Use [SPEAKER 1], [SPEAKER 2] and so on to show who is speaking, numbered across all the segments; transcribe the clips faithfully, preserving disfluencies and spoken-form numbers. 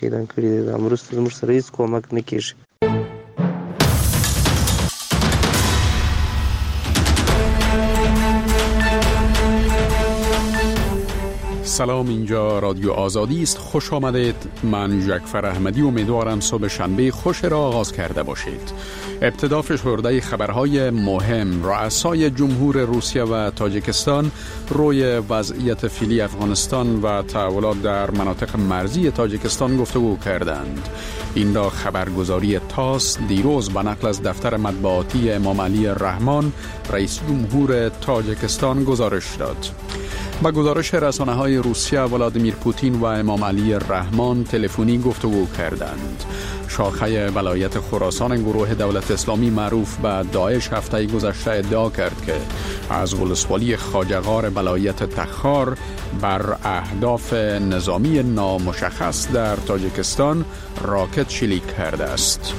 [SPEAKER 1] اعلان کړی دی. امروز زموږ سره هیڅ کومک نه کیږي.
[SPEAKER 2] سلام، اینجا رادیو آزادی است. خوش آمدید. من جعفر احمدی امیدوارم صبح شنبه خوش را آغاز کرده باشید. ابتدا فشرده خبرهای مهم. رؤسای جمهور روسیه و تاجیکستان روی وضعیت فعلی افغانستان و تحولات در مناطق مرزی تاجیکستان گفتگو کردند. این را خبرگزاری تاس دیروز به نقل از دفتر مطبوعاتی امام علی رحمان رئیس جمهور تاجیکستان گزارش داد. با گزارش رسانه‌های روسیه، ولادیمیر پوتین و امام علی رحمان تلفنی گفتگو کردند. شاخه ولایت خراسان گروه دولت اسلامی معروف به داعش هفته گذشته ادعا کرد که از ولسوالی خواجه‌غار ولایت تخار بر اهداف نظامی نامشخص در تاجیکستان راکت شلیک کرده است.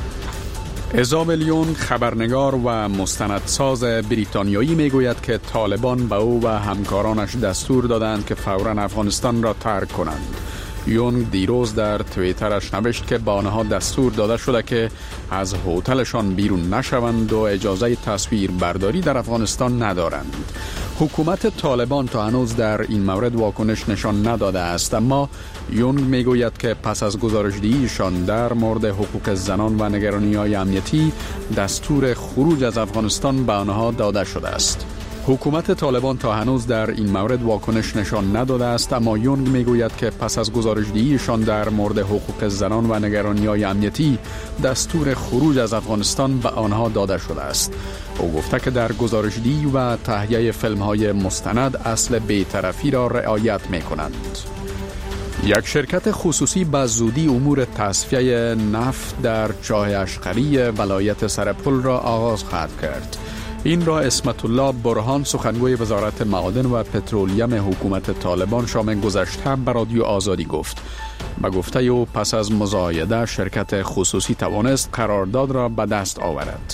[SPEAKER 2] ازابل لیون، خبرنگار و مستندساز بریتانیایی، میگوید که طالبان به او و همکارانش دستور دادند که فوراً افغانستان را ترک کنند. یونگ دیروز در توییترش نوشت که به آنها دستور داده شده که از هتلشان بیرون نشوند و اجازه تصویر برداری در افغانستان ندارند. حکومت طالبان تا هنوز در این مورد واکنش نشان نداده است، اما یونگ میگوید که پس از گزارش‌دهیشان در مورد حقوق زنان و نگرانی‌های امنیتی دستور خروج از افغانستان به آنها داده شده است. حکومت طالبان تا هنوز در این مورد واکنش نشان نداده است، اما یونگ میگوید که پس از گزارش‌دهیشان در مورد حقوق زنان و نگرانی‌های امنیتی دستور خروج از افغانستان به آنها داده شده است. او گفته که در گزارش‌دهی و تهیه فیلم‌های مستند اصل بی‌طرفی را رعایت می‌کنند. یک شرکت خصوصی به زودی امور تصفیه نفت در چاه اشقری ولایت سرپل را آغاز خواهد کرد. این را اسمت الله برهان، سخنگوی وزارت معادن و پترولیم حکومت طالبان شام گذشته به رادیو آزادی گفت. به گفته او پس از مزایده شرکت خصوصی توانست قرارداد را به دست آورد.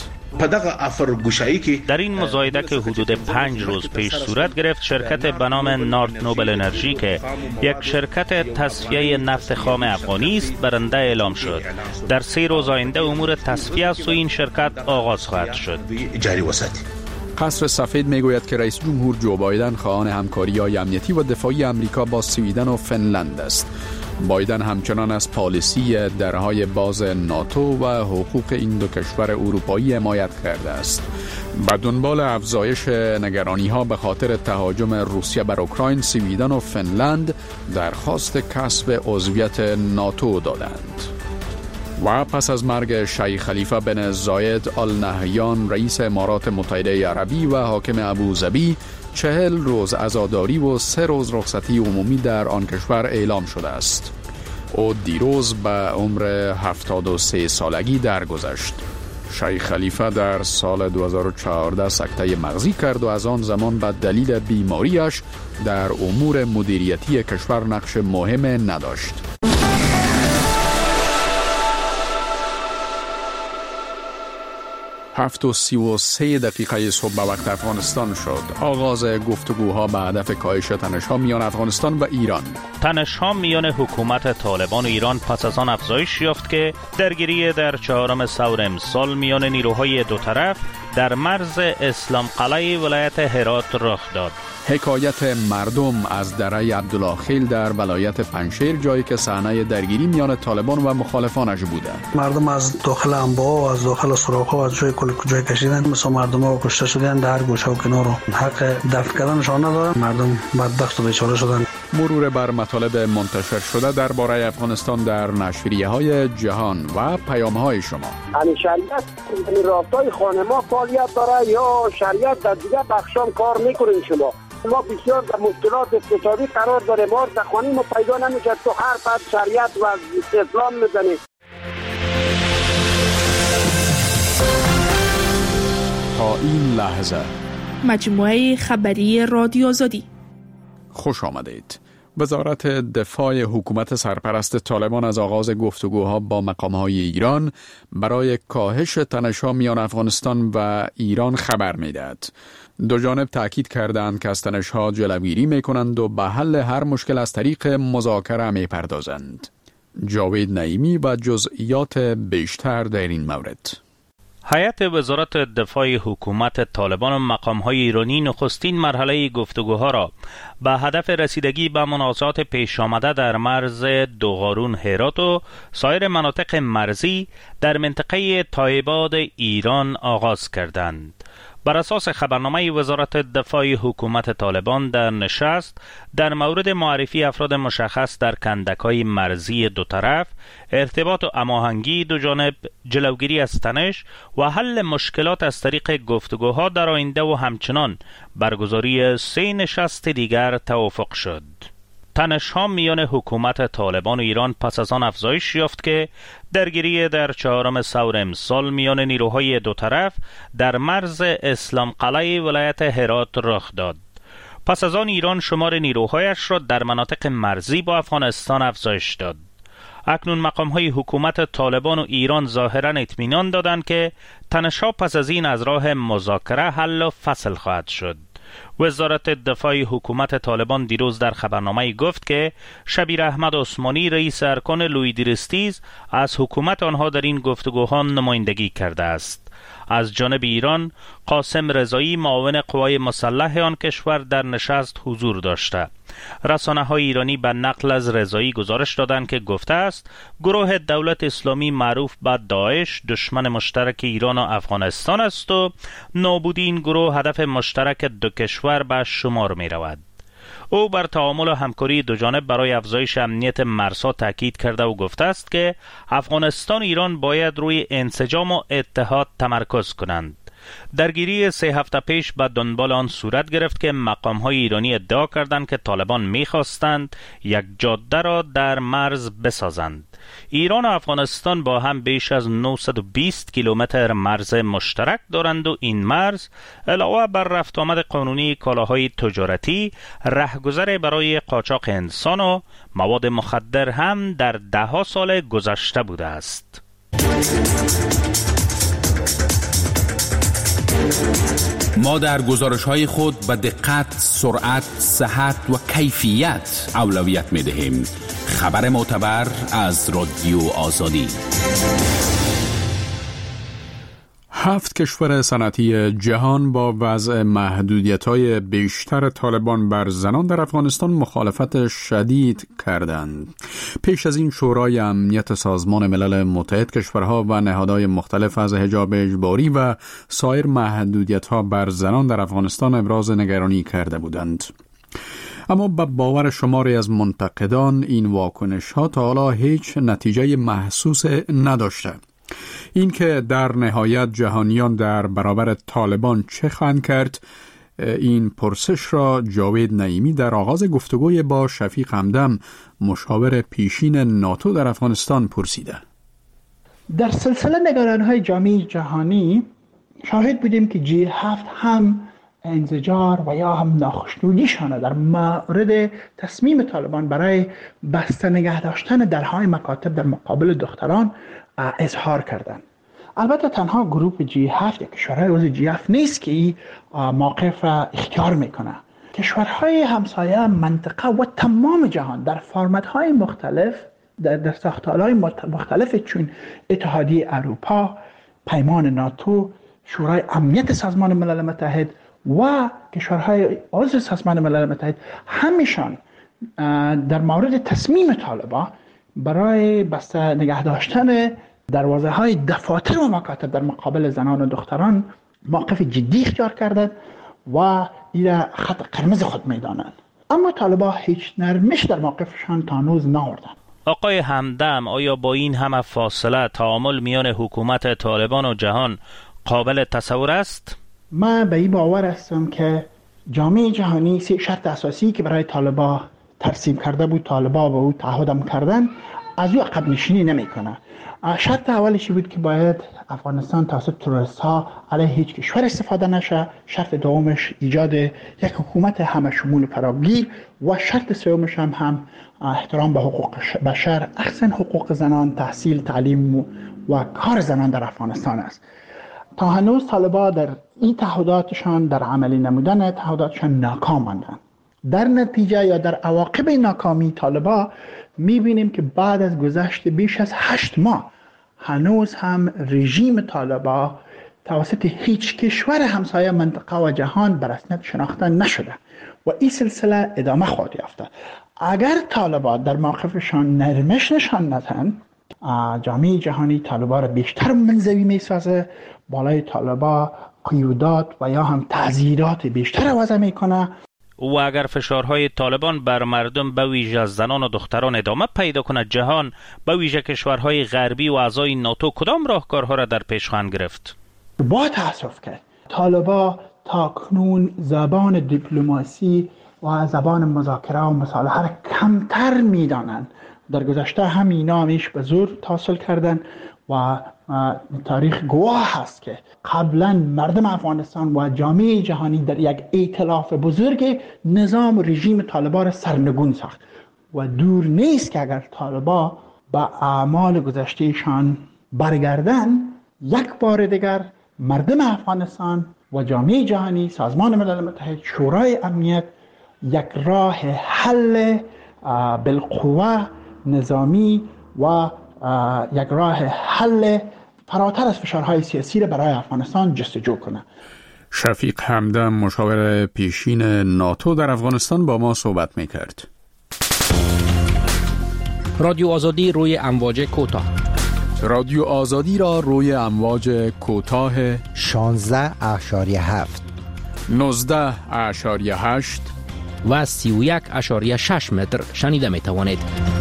[SPEAKER 3] در این مزایده که حدود پنج روز پیش صورت گرفت، شرکت به نام نارت نوبل انرژی که یک شرکت تصفیه نفت خام افغانی است برنده اعلام شد. در سه روز آینده امور تصفیه از سوی این شرکت آغاز خواهد شد.
[SPEAKER 2] قصر سفید میگوید که رئیس جمهور جو بایدن خواهان همکاری‌های امنیتی و دفاعی آمریکا با سویدن و فنلند است. بایدن همچنان از پالیسی درهای باز ناتو و حقوق این دو کشور اروپایی حمایت کرده است. به دنبال افزایش نگرانی‌ها به خاطر تهاجم روسیه بر اوکراین، سویدن و فنلند درخواست کسب عضویت ناتو دادند. و پس از مرگ شیخ خلیفه بن زاید آل نهیان رئیس امارات متحده عربی و حاکم ابوظبی، چهل روز عزاداری و سه روز رخصتی عمومی در آن کشور اعلام شده است. او دیروز به عمر هفتاد و سه سالگی درگذشت. شیخ خلیفه در سال دو هزار و چهارده سکته مغزی کرد و از آن زمان به دلیل بیماریش در امور مدیریتی کشور نقش مهم نداشت. هفت و سی و سه دقیقه صبح به وقت افغانستان شد. آغاز گفتگوها به هدف کاهش تنش‌ها میان افغانستان و ایران.
[SPEAKER 3] تنش‌ها میان حکومت طالبان و ایران پس از آن افزایش یافت که درگیری در چهارم سور امسال میان نیروهای دو طرف در مرز اسلام قلعه ولایت هرات رخ داد.
[SPEAKER 2] حکایت مردم از دره عبدالله خیل در ولایت پنجشیر، جایی که صحنه درگیری میان طالبان و مخالفانش بوده.
[SPEAKER 4] مردم از داخل انباء و از داخل سوراخ‌ها و از جای کل کجای کشیدن، مثلا مردم ها کشته شدن در هر گوشه و کنار، حق دفن کردنشان ندارن. مردم بدبخت و بیچاره شدن.
[SPEAKER 2] مرور بر مطالب منتشر شده درباره افغانستان در نشریه‌های جهان و پیام‌های شما.
[SPEAKER 5] یعنی شریعت این راستای خانه ما فعالیت داره یا شریعت در دیگه بخشام کار میکنین؟ شما ما بسیار در مشکلات اقتصادی قرار داره، ما در خانه ما پیدا نمیشه، تو هر فرد شریعت و اسلام میزنه.
[SPEAKER 2] تا این لحظه
[SPEAKER 6] مجموعه خبری رادیو آزادی.
[SPEAKER 2] خوش آمدید. وزارت دفاع حکومت سرپرست طالبان از آغاز گفتگوها با مقام‌های ایران برای کاهش تنش‌ها میان افغانستان و ایران خبر می‌دهد. دو جانب تأکید کردند که از تنش‌ها جلوگیری می‌کنند و به حل هر مشکل از طریق مذاکره می‌پردازند. جاوید نعیمی و جزئیات بیشتر در این مورد.
[SPEAKER 3] هیئت وزارت دفاع حکومت طالبان و مقام‌های ایرانی نخستین مرحله گفتگوها را به هدف رسیدگی به منازعات پیش آمده در مرز دوغارون هرات و سایر مناطق مرزی در منطقه تایباد ایران آغاز کردند. بر اساس خبرنامه وزارت دفاع حکومت طالبان در نشست در مورد معرفی افراد مشخص در کندک‌های مرزی دو طرف، ارتباط و هماهنگی دو جانب، جلوگیری از تنش و حل مشکلات از طریق گفتگوها در آینده و همچنان برگزاری سه نشست دیگر توافق شد. تنش‌ها میان حکومت طالبان و ایران پس از آن افزایش یافت که درگیری در چهارم ثور امسال میان نیروهای دو طرف در مرز اسلام قلعه ولایت هرات رخ داد. پس از آن ایران شمار نیروهایش را در مناطق مرزی با افغانستان افزایش داد. اکنون مقام‌های حکومت طالبان و ایران ظاهراً اطمینان دادند که تنش‌ها پس از این از راه مذاکره حل و فصل خواهد شد. وزارت دفاع حکومت طالبان دیروز در خبرنامه گفت که شبیر احمد عثمانی رئیس ارکان لویدریستیز از حکومت آنها در این گفتگوها نمایندگی کرده است. از جانب ایران قاسم رضایی معاون قوای مسلح آن کشور در نشست حضور داشته. رسانه‌های ایرانی به نقل از رضایی گزارش دادند که گفته است گروه دولت اسلامی معروف به داعش دشمن مشترک ایران و افغانستان است و نابودی این گروه هدف مشترک دو کشور به شمار می رود. او بر تعامل و همکاری دو جانب برای افزایش امنیت مرزها تاکید کرده و گفته است که افغانستان و ایران باید روی انسجام و اتحاد تمرکز کنند. درگیری سه هفته پیش به دنبال آن صورت گرفت که مقام‌های ایرانی ادعا کردند که طالبان می‌خواستند یک جاده را در مرز بسازند. ایران و افغانستان با هم بیش از نهصد و بیست کیلومتر مرز مشترک دارند و این مرز علاوه بر رفت آمد قانونی کالاهای تجارتی، رهگذر برای قاچاق انسان و مواد مخدر هم در ده‌ها سال گذشته بوده است.
[SPEAKER 7] ما در گزارش‌های خود به دقت، سرعت، صحت و کیفیت اولویت می‌دهیم. خبر معتبر از رادیو آزادی.
[SPEAKER 2] هفت کشور صنعتی جهان با وضع محدودیت‌های بیشتر طالبان بر زنان در افغانستان مخالفت شدید کردند. پیش از این شورای امنیت سازمان ملل متحد کشورها و نهادهای مختلف از حجاب اجباری و سایر محدودیت‌ها بر زنان در افغانستان ابراز نگرانی کرده بودند. اما به باور شماری از منتقدان این واکنش‌ها تا حالا هیچ نتیجه محسوس نداشته. این که در نهایت جهانیان در برابر طالبان چه خواهند کرد، این پرسش را جاوید نعیمی در آغاز گفتگوی با شفیق همدم مشاور پیشین ناتو در افغانستان پرسیده.
[SPEAKER 8] در سلسله نگران‌های جامعه جهانی شاهد بودیم که جی هفت هم انزجار و یا هم ناخشنودیشان در مورد تصمیم طالبان برای بسته نگه داشتن درهای مکاتب در مقابل دختران اظهار کردند. البته تنها گروه جی هفت یا کشورهای عضو جی هفت نیست که این موقف اختیار میکنه. کشورهای همسایه منطقه و تمام جهان در فرمت‌های مختلف در, در ساختارهای مختلف چون اتحادیه اروپا، پیمان ناتو، شورای امنیت سازمان ملل متحد و کشورهای عضو سازمان ملل متحد همیشان در مورد تصمیم طالبان برای بسته نگه داشتن دروازه های دفاتر و مکاتب در مقابل زنان و دختران موقف جدی اختیار کردند و این خط قرمز خود میدانند. اما طالبان هیچ نرمش در موقفشان تا هنوز نآوردند.
[SPEAKER 3] آقای همدم، آیا با این همه فاصله تعامل میان حکومت طالبان و جهان قابل تصور است؟
[SPEAKER 8] من به این باور هستم که جامعه جهانی سه شرط اساسی که برای طالبان ترسیم کرده بود، طالبان با او تعهدم کردن، از او عقب نشینی نمیکنه. شرط اولش بود که باید افغانستان توسط تروریست ها علیه هیچ کشور استفاده نشه. شرط دومش ایجاد یک حکومت همه شمول و فراگیر و شرط سومش هم, هم احترام به حقوق بشر، احسن حقوق زنان، تحصیل، تعلیم و کار زنان در افغانستان است. تا هنوز طالبان در این تعهداتشان، در عملی نمودن تعهداتشان ناکام ماندند. در نتیجه یا در عواقب ناکامی طالبان میبینیم که بعد از گذشت بیش از هشت ماه هنوز هم رژیم طالبان توسط هیچ کشور همسایه منطقه و جهان به رسمیت شناخته نشده و این سلسله ادامه خواهد یافت. اگر طالبان در موقفشان نرمش نشان ندهند، جامعه جهانی طالبان را بیشتر منزوی میسازه، بالای طالبان قیودات و یا هم تعزیرات بیشتر وضع میکنه.
[SPEAKER 3] و اگر فشارهای طالبان بر مردم به ویژه زنان و دختران ادامه پیدا کند، جهان به ویژه کشورهای غربی و اعضای ناتو کدام راهکارها را در پیش خواهند گرفت؟
[SPEAKER 8] با تاسف که طالبان تا کنون زبان دیپلماسی و زبان مذاکره و مصالحه را کمتر میدانند. در گذشته همینا همیش به زور تحصیل کردن و تاریخ گواه هست که قبلا مردم افغانستان و جامعه جهانی در یک ائتلاف بزرگ نظام رژیم طالبان را سرنگون ساخت و دور نیست که اگر طالبان به اعمال گذشتهشان برگردن، یک بار دیگر مردم افغانستان و جامعه جهانی، سازمان ملل متحد، شورای امنیت یک راه حل بالقوه نظامی و یک راه حل فراتر از فشارهای سیاسی را برای افغانستان جستجو کنه.
[SPEAKER 2] شفیق همدم، مشاور پیشین ناتو در افغانستان، با ما صحبت میکرد.
[SPEAKER 9] رادیو آزادی روی امواج کوتاه.
[SPEAKER 2] رادیو آزادی را روی امواج کوتاه
[SPEAKER 10] شانزده اشاریه هفت،
[SPEAKER 2] نوزده اشاریه هشت
[SPEAKER 9] و سی و یک اشاریه شش متر شنیده می توانید.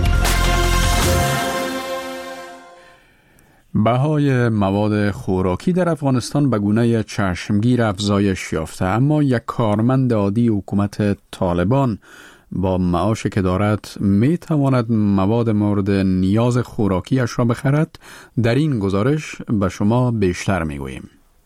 [SPEAKER 2] بهای مواد خوراکی در افغانستان به گونه چشمگیر افزایش یافته، اما یک کارمند عادی حکومت طالبان با معاشی که دارد می تواند مواد مورد نیاز خوراکیش را بخرد؟ در این گزارش به شما بیشتر می گوییم.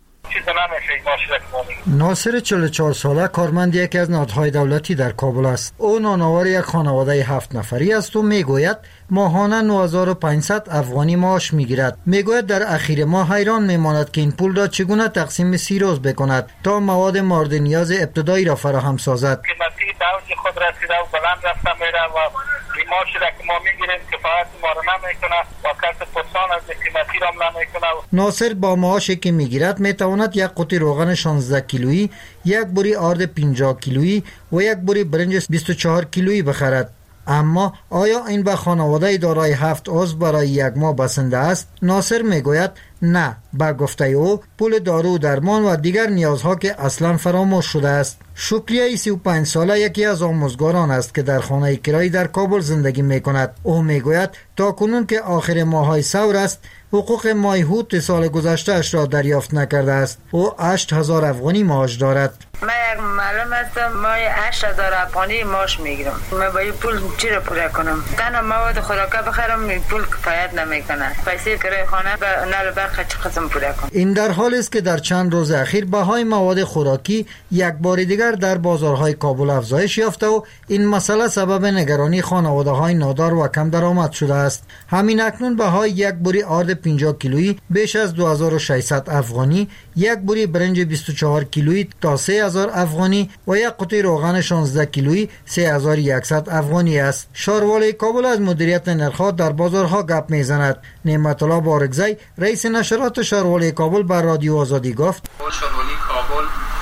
[SPEAKER 11] ناصر چهل و چهار ساله کارمند یکی از نهادهای دولتی در کابل است. او نانآور یک خانواده هفت نفری است و میگوید ماهانه نه هزار و پانصد افغانی معاش میگیرد. میگوید در اخیر ماه حیران میماند که این پول را چگونه تقسیم سی روز بکند تا مواد مورد نیاز ابتدایی را فراهم سازد.
[SPEAKER 12] قیمتی دوج خود رسیده و بلند رفته میره و معاشی را که ما میگیریم کفایت ما را نمیکنه و کس پرسان از قیمتی را نمیکنه.
[SPEAKER 11] ناصر با معاشی که میگیرد میتواند یک قوطی روغن شانزده کیلویی، یک بوری آرد پنجاه کیلویی و یک بوری برنج بیست و چهار کیلویی بخرد. اما آیا این به خانواده دارای هفت عضو برای یک ماه بسنده است؟ ناصر میگوید نه. با گفته او پول دارو و درمان و دیگر نیازها که اصلا فراموش شده است. شکریه سی و پنج ساله یکی از آموزگاران است که در خانه کرایی در کابل زندگی می کند. او می گوید تا کنون که آخر ماهای سور است حقوق مایحوط سال گذشته اش را دریافت نکرده است. او هشت هزار افغانی معاش دارد.
[SPEAKER 13] من یک معلم هستم، مای هشت هزار افغانی معاش میگیرم. من با این پول چی را پوره کنم؟ تنها مواد خوراکی بخرم، این پول کفایت نمیکنه. پیسه کرایه خانه به نل برق چه قسم پوره کنم؟
[SPEAKER 11] این در حالی است که در چند روز اخیر بهای مواد خوراکی یک بار دیگر در بازارهای کابل افزایش یافته و این مسئله سبب نگرانی خانواده‌های نادار و کم درآمد شده است. همین اکنون بهای یک بوری آرد پنجاه کیلویی بیش از دو هزار و ششصد افغانی، یک بوری برنج بیست و چهار کیلویی تا سه هزار افغانی و یک قوطی روغن شانزده کیلویی سه هزار و صد افغانی است. شاروالی کابل از مدیریت نرخ‌ها در بازارها گپ میزند. نعمت الله بارگزی، رئیس نشرات شاروالی کابل، بر رادیو آزادی گفت
[SPEAKER 14] شاروالی کابل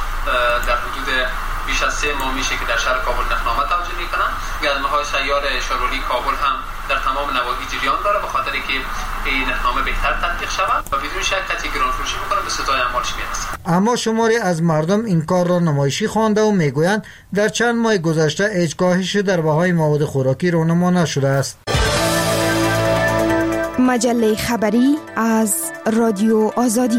[SPEAKER 14] در حدود بیش از سه ماه میشه که در شهر کابل نخنامه توجیه میکنن. گزمه‌های سیار شاروالی کابل هم در تمام نواحی جریان داره به خاطر که این نخنامه بهتر تطبیق شود و بدون شک کسی گران فروشی میکنه به ستای اعمالش میرسه.
[SPEAKER 11] اما شماری از مردم این کار را نمایشی خوانده و میگویند در چند ماه گذشته هیچ کاهشی در بهای مواد خوراکی رونما نشده است.
[SPEAKER 15] مجله خبری از رادیو آزادی.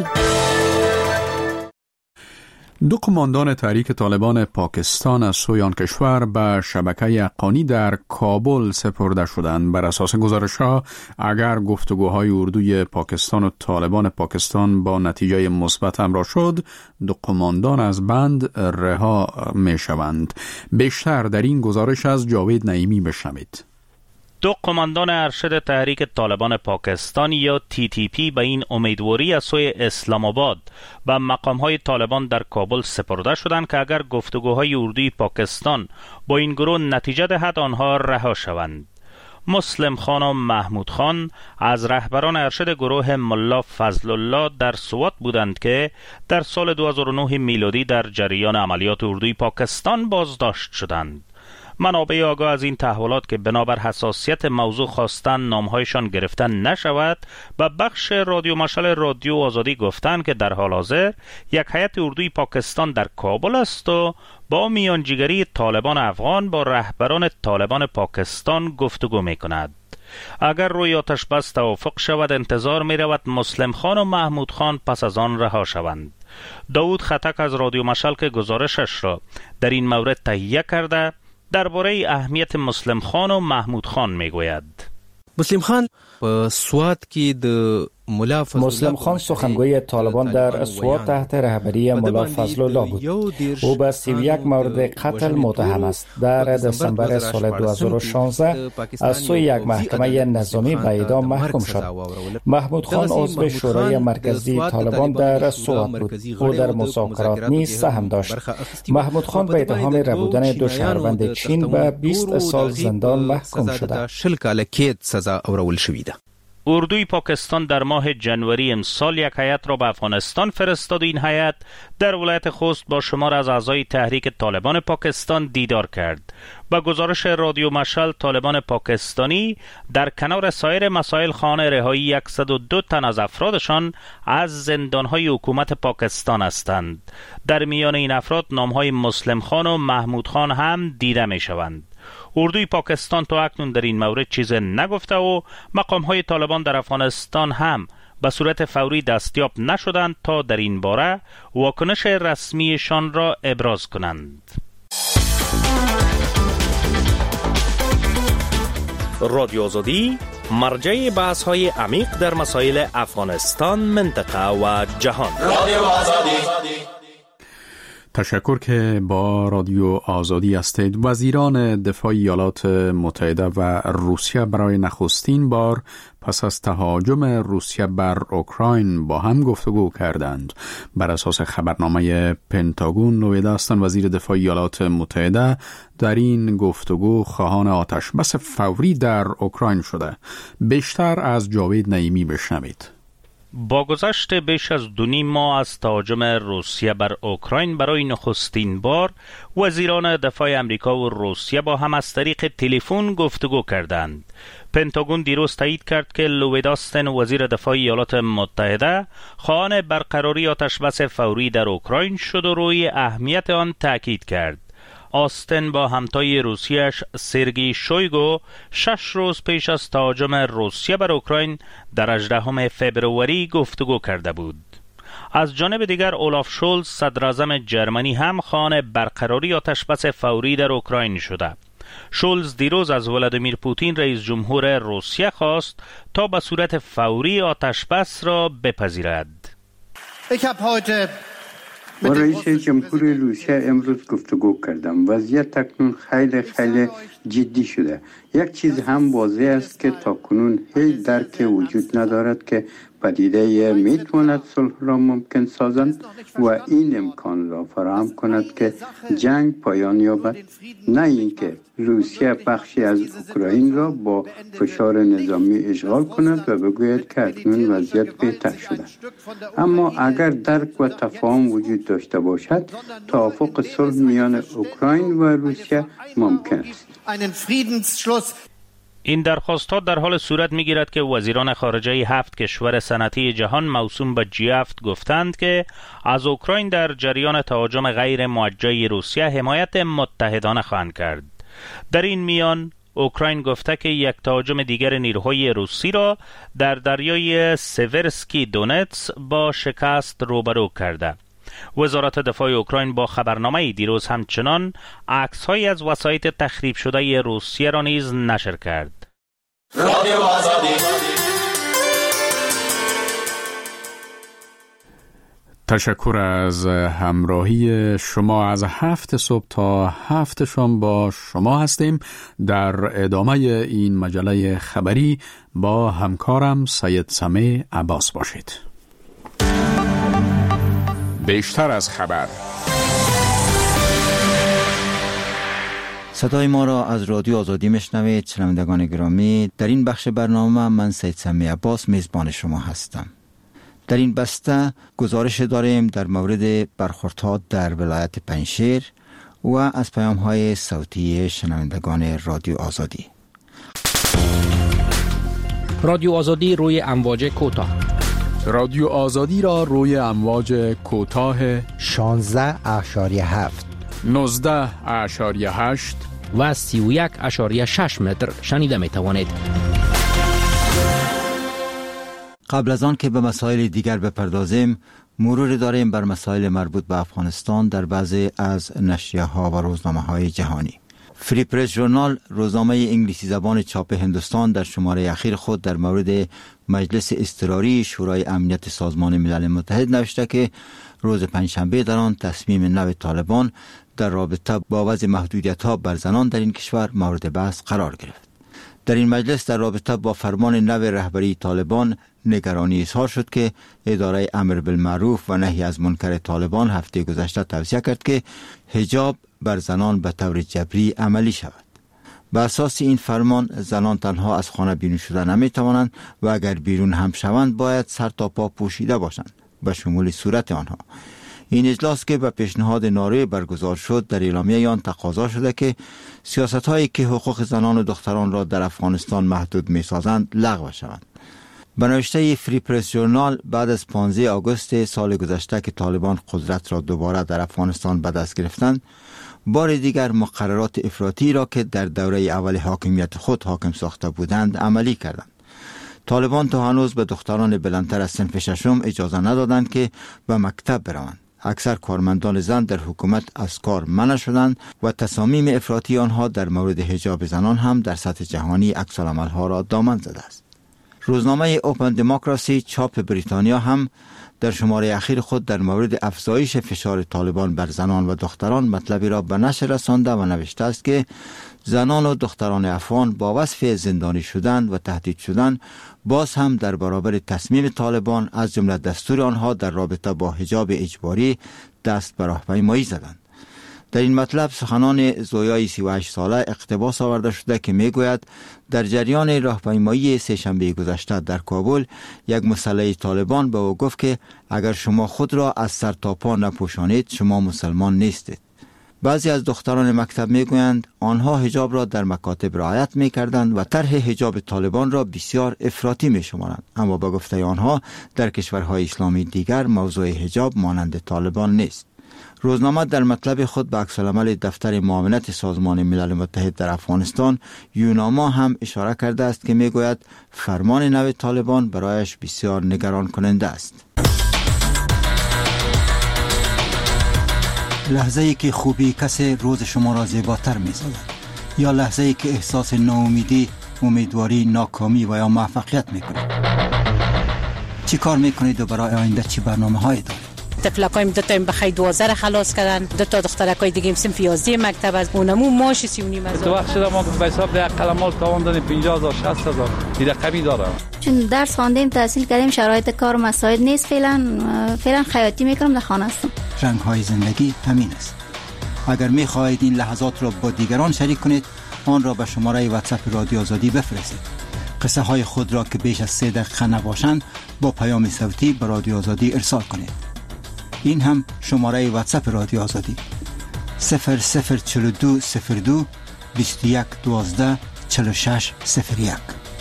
[SPEAKER 2] دو قماندان تحریک طالبان پاکستان از سوی آن کشور به شبکه حقانی در کابل سپرده شدند. بر اساس گزارش‌ها اگر گفتگوهای اردوی پاکستان و طالبان پاکستان با نتیجه مثبت همراه شد، دو قماندان از بند رها می‌شوند. بیشتر در این گزارش از جاوید نعیمی بشنوید.
[SPEAKER 3] دو قماندان ارشد تحریک طالبان پاکستان یا تی تی پی به این امیدواری از سوی اسلام آباد و مقام‌های طالبان در کابل سپرده شدند که اگر گفتگوهای اردوی پاکستان با این گروه نتیجه دهد آنها رها شوند. مسلم خان و محمود خان از رهبران ارشد گروه ملا فضل الله در سوات بودند که در سال دو هزار و نه میلادی در جریان عملیات اردوی پاکستان بازداشت شدند. منابع آگاه از این تحولات که بنابر حساسیت موضوع خواستن نامهایشان گرفتن نشود و بخش رادیو مشعل رادیو آزادی گفتند که در حال حاضر یک هیئت اردوی پاکستان در کابل است و با میانجیگری طالبان افغان با رهبران طالبان پاکستان گفتگو می کند. اگر روی آتش بس توافق شود انتظار می رود مسلم خان و محمود خان پس از آن رها شوند. داود خطک از رادیو مشعل که گزارشش را در این مورد تهیه کرده درباره اهمیت مسلم خان و محمود خان می گوید.
[SPEAKER 16] مسلم خان په سوات کې د
[SPEAKER 17] مسلم خان سخنگوی طالبان در سوات تحت رهبری ملا فضل الله بود. او به سی و یک مورد قتل متهم است. در دسامبر سال دو هزار و شانزده از سوی یک محکمه نظامی به اعدام محکوم شد. محمود خان عضو شورای مرکزی طالبان در سوات بود. او در مذاکرات نیز سهم داشت. محمود خان به اتهام ربودن دو شهروند چین به بیست سال زندان محکوم شده.
[SPEAKER 16] شل کاله قید سزا اورول شوی ده.
[SPEAKER 3] اردوی پاکستان در ماه جنوری امسال یک هیئت را به افغانستان فرستاد و این هیئت در ولایت خوست با شمار از اعضای تحریک طالبان پاکستان دیدار کرد. با گزارش رادیو مشعل طالبان پاکستانی در کنار سایر مسائل خواهان رهایی صد و دو تن از افرادشان از زندانهای حکومت پاکستان هستند. در میان این افراد نامهای مسلم خان و محمود خان هم دیده می شوند. اردوی پاکستان تا اکنون در این مورد چیز نگفته و مقام‌های طالبان در افغانستان هم به صورت فوری دستیاب نشدند تا در این باره واکنش رسمیشان را ابراز کنند.
[SPEAKER 18] رادیو آزادی مرجع بحث‌های عمیق در مسائل افغانستان، منطقه و جهان. رادیو آزادی.
[SPEAKER 2] تشکر که با رادیو آزادی هستید. وزیران دفاع ایالات متحده و روسیه برای نخستین بار پس از تهاجم روسیه بر اوکراین با هم گفتگو کردند. بر اساس خبرنامه پنتاگون لوید استن وزیر دفاع ایالات متحده در این گفتگو خواهان آتش بس فوری در اوکراین شده. بیشتر از جاوید نعیمی بشنوید.
[SPEAKER 3] با گذشت بیش از دو نیم ماه از تهاجم روسیه بر اوکراین برای نخستین بار وزیران دفاع امریکا و روسیه با هم از طریق تلفن گفتگو کردند. پنتاگون دیروز تایید کرد که لوید آستن وزیر دفاع ایالات متحده خواهان برقراری آتشبس فوری در اوکراین شد و روی اهمیت آن تاکید کرد. آستن با همتای روسیه‌اش سرگئی شویگو شش روز پیش از تهاجم روسیه بر اوکراین در هجدهم فوریه گفتگو کرده بود. از جانب دیگر اولاف شولز صدر اعظم جرمنی هم خواهان برقراری آتشبس فوری در اوکراین شده. شولز دیروز از ولادیمیر پوتین رئیس جمهور روسیه خواست تا به صورت فوری آتشبس را بپذیرد.
[SPEAKER 19] با رئیس جمهور روسیه امروز گفتگو کردم. وضعیت اکنون خیلی خیلی جدی شده. یک چیز هم واضح است که تاکنون هیچ درک وجود ندارد که پدیده میتواند صلح را ممکن سازند و این امکان را فراهم کند که جنگ پایان یابد، نه اینکه روسیه بخشی از اوکراین را با فشار نظامی اشغال کند و بگوید که اکنون وضعیت بهتر شده. اما اگر درک و تفاهم وجود داشته باشد، توافق صلح میان اوکراین و روسیه ممکن است.
[SPEAKER 3] این درخواست ها در حال صورت می گیرد که وزیران خارجه هفت کشور صنعتی جهان موسوم به جی هفت گفتند که از اوکراین در جریان تهاجم غیر موجه روسیه حمایت متحدانه خواهند کرد. در این میان اوکراین گفته که یک تهاجم دیگر نیروهای روسی را در دریای سیورسکی دونتس با شکست روبرو کرده. وزارت دفاع اوکراین با خبرنامه دیروز همچنان عکس‌هایی از وسایط تخریب شده روسیه را نیز نشر کرد. رادیو آزادی.
[SPEAKER 2] تشکر از همراهی شما. از هفت صبح تا هفت شام با شما هستیم. در ادامه این مجله خبری با همکارم سید سمیع عباس باشید. بیشتر از خبر.
[SPEAKER 20] صدای ما را از رادیو آزادی میشنوید. شنوندگان گرامی، در این بخش برنامه من سید سمیع عباس میزبان شما هستم. در این بسته گزارش داریم در مورد برخوردها در ولایت پنجشیر و از پیام‌های صوتی شنوندگان رادیو آزادی.
[SPEAKER 9] رادیو آزادی روی امواج کوتاه.
[SPEAKER 2] رادیو آزادی را روی امواج کوتاه
[SPEAKER 10] شانزده اعشاریه هفت،
[SPEAKER 2] نوزده اعشاریه هشت
[SPEAKER 9] و سی و یک اعشاریه شش متر شنیده می توانید.
[SPEAKER 20] قبل از آن که به مسائل دیگر بپردازیم، مرور داریم بر مسائل مربوط به افغانستان در بعضی از نشریه ها و روزنامه های جهانی. فری پرس ژورنال، روزنامه انگلیسی زبان چاپ هندوستان، در شماره اخیر خود در مورد مجلس اضطراری شورای امنیت سازمان ملل متحد نوشته که روز پنجشنبه در آن تصمیم نو طالبان در رابطه با وضع محدودیت‌ها بر زنان در این کشور مورد بحث قرار گرفت. در این مجلس در رابطه با فرمان نو رهبری طالبان نگرانی اظهار شد که اداره امر بالمعروف و نهی از منکر طالبان هفته گذشته توصیه کرد که حجاب بر زنان به طور جبری عملی شود. به اساس این فرمان زنان تنها از خانه بیرون شدن نمی توانند و اگر بیرون هم شوند باید سر تا پا پوشیده باشند به شمول صورت آنها. این اجلاس که به پیشنهاد ناروی برگزار شد در اعلامیه آن تقاضا شده که سیاست هایی که حقوق زنان و دختران را در افغانستان محدود می سازند لغو شوند. به نوشته فری پرس ژورنال، بعد از پانزده آگوست سال گذشته که طالبان قدرت را دوباره در افغانستان به دست گرفتند، بار دیگر مقررات افراطی را که در دوره اول حاکمیت خود حاکم ساخته بودند عملی کردند. طالبان تا هنوز به دختران بلندتر از صنف ششم اجازه ندادند که به مکتب بروند. اکثر کارمندان زن در حکومت از کار منع شدند و تصامیم افراطی آنها در مورد حجاب زنان هم در سطح جهانی عکس‌العمل‌ها را دامن زده است. روزنامه اوپن دموکراسی چاپ بریتانیا هم در شماره اخیر خود در مورد افزایش فشار طالبان بر زنان و دختران مطلبی را به نشر رسانده و نوشته است که زنان و دختران افغان با وصف زندانی شدن و تهدید شدن باز هم در برابر تصمیم طالبان از جمله دستور آنها در رابطه با حجاب اجباری دست به راهپیمایی زدند. در این مطلب سخنان زویای سی و هشت ساله اقتباس آورده شده که میگوید در جریان راهپیمایی سه‌شنبه گذشته در کابل یک مسلح طالبان به او گفت که اگر شما خود را از سر تا پا نپوشانید شما مسلمان نیستید. بعضی از دختران مکتب میگویند آنها حجاب را در مکاتب رعایت میکردند و طرح حجاب طالبان را بسیار افراطی میشمارند، اما به گفته آنها در کشورهای اسلامی دیگر موضوع حجاب مانند طالبان نیست. روزنامه در مطلب خود به عکس‌العمل دفتر معاونت سازمان ملل متحد در افغانستان یوناما هم اشاره کرده است که میگوید فرمان نو طالبان برایش بسیار نگران کننده است. لحظه ای که خوبی کسی روز شما را زیباتر می سازد، یا لحظه ای که احساس ناامیدی، امیدواری، ناکامی و یا موفقیت می کنید. چی کار می کنید و برای آینده چی برنامه هایی دارید؟
[SPEAKER 21] طفلکایم دو تا بخای دوازده خلاص کردن، دو تا دخترکای دیگه هم صنف یازده مکتب از اونمو ماش سی و نیم هزار.
[SPEAKER 22] تو وقت شده ما به حساب ده قلمال تواندن پنجاه هزار شصت هزار این رقمی دارم.
[SPEAKER 23] چون درس خواندیم تحصیل کردیم شرایط کار مساعد نیست، فعلا فعلا خیاطی میکنم در خانه هستم.
[SPEAKER 20] رنگ های زندگی همین است. اگر می خواهید این لحظات را با دیگران شریک کنید آن را به شماره واتساپ رادیو آزادی بفرستید. قصه های خود را که بیش از سه دقیقه نباشند با پیام صوتی به رادیو آزادی ارسال کنید. این هم شماره واتساپ رادیو آزادی صفر صفر چهل و دو صفر دو بیست و یک دوازده چهل و شش صفر یک.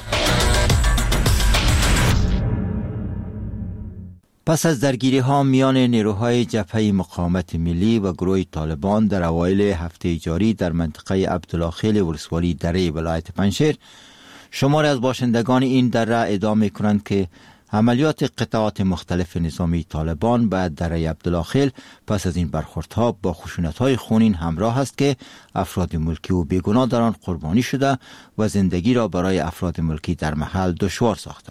[SPEAKER 20] پس از درگیری ها میان نیروهای جبهه مقاومت ملی و گروه طالبان در اوایل هفته جاری در منطقه عبدالله ولسوالی دره ولایت پنجشیر، شماری از باشندگان این دره ادعا می‌کنند که عملیات قطعات مختلف نظامی طالبان باید دره عبدالله پس از این برخوردها با خشونت‌های خونین همراه است که افراد ملکی و بیگناه در آن قربانی شده و زندگی را برای افراد ملکی در محل دشوار ساخته است.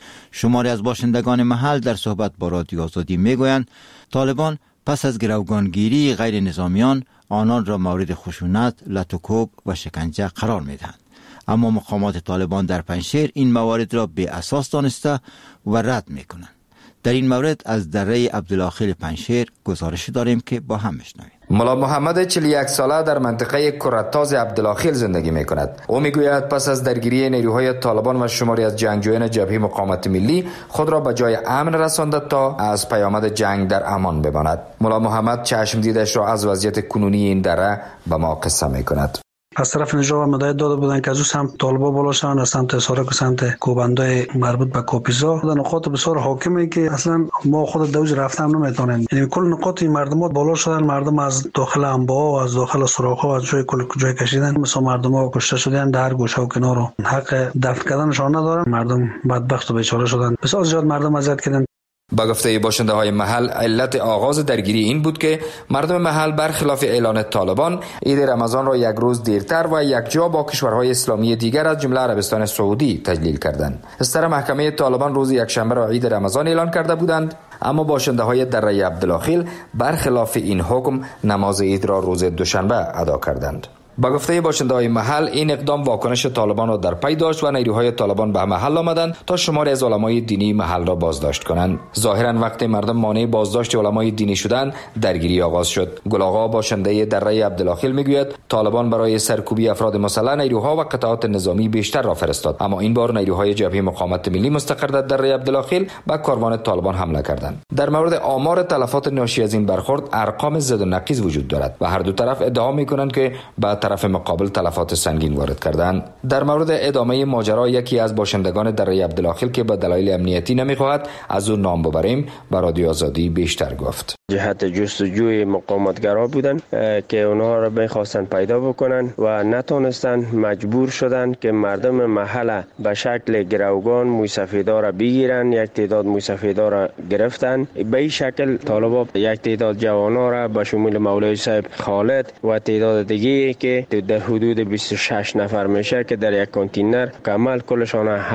[SPEAKER 20] شماری از باشندگان محل در صحبت با رادیو آزادی میگویند طالبان پس از گروگانگیری غیر نظامیان آنان را مورد خشونت، لطوکوب و شکنجه قرار میدهند. اما مقامات طالبان در پنجشیر این موارد را بی اساس دانسته و رد میکنند. در این مورد از دره عبدالاخیل پنجشیر گزارش داریم که با هم بشنویم.
[SPEAKER 1] ملا محمد چهل و یک ساله در منطقه کرتاز عبدالاخیل زندگی می کند. او می گوید پس از درگیری نیروهای طالبان و شماری از جنگجویان جبهه مقاومت ملی خود را به جای امن رسانده تا از پیامد جنگ در امان بماند. ملا محمد چشم دیدش را از وضعیت کنونی این دره به ما قصه می کند.
[SPEAKER 4] از طرف نجات مدعیت داده بودن که از او سمت طالبا بالا شوند، از سمت سارک و سمت کوبندای مربوط به کوپیزا در نقاط بسیار حاکمه که اصلا ما خود دوج رفته هم نمیتونیم. یعنی کل نقاط این مردمات بالا شدن، مردم از داخل انباء و از داخل سوراخ‌ها و از جای کل جای کشیدن، مثلا مردم‌ها کشته شدن در گوشه و کنار، حق دفن کردنشان ندارن. مردم بدبخت و بیچاره شدن، بسیار زیاد مردم اذیت کردن.
[SPEAKER 1] با گفته باشنده های محل علت آغاز درگیری این بود که مردم محل برخلاف اعلان طالبان عید رمضان را یک روز دیرتر و یک جا با کشورهای اسلامی دیگر از جمله عربستان سعودی تجلیل کردند. استر محکمه طالبان روز یکشنبه را عید رمضان اعلان کرده بودند، اما باشنده های دره عبدالاخیل برخلاف این حکم نماز عید را روز دوشنبه ادا کردند. با گفته باشنده های محل این اقدام واکنش طالبان را در پی داشت و نیروهای طالبان به محل آمدند تا شماری از علمای دینی محل را بازداشت کنند. ظاهرا وقتی مردم مانع بازداشت علمای دینی شدند درگیری آغاز شد. گلاغا باشنده دره عبدالاخیل میگوید طالبان برای سرکوبی افراد مسلح نیروها و قطعات نظامی بیشتر را فرستاد، اما این بار نیروهای جبهه مقاومت ملی مستقر در دره عبدالاخیل به کاروان طالبان حمله کردند. در مورد آمار تلفات ناشی از این برخورد ارقام زد و نقیض وجود دارد و هر دو طرف ادعا میکنند که به طرف مقابل تلفات سنگین وارد کردند. در مورد ادامه ماجرا یکی از باشندگان دره عبدالاخیل که به دلایل امنیتی نمیخواهد از او نام ببریم به رادیو آزادی بیشتر گفت.
[SPEAKER 5] جهت جستجوی مقاومتگرا بودن که اونها را میخواستن پیدا بکنن و نتونستن، مجبور شدن که مردم محل به شکل گروگان موسفیدا را بگیرن. یک تعداد موسفیدا را گرفتن. به این شکل طالبا یک تعداد جوانا را به شمول مولوی صاحب خالد و تعداد دیگه که در حدود بیست و شش نفر میشه که در یک کانتینر کامل کلشان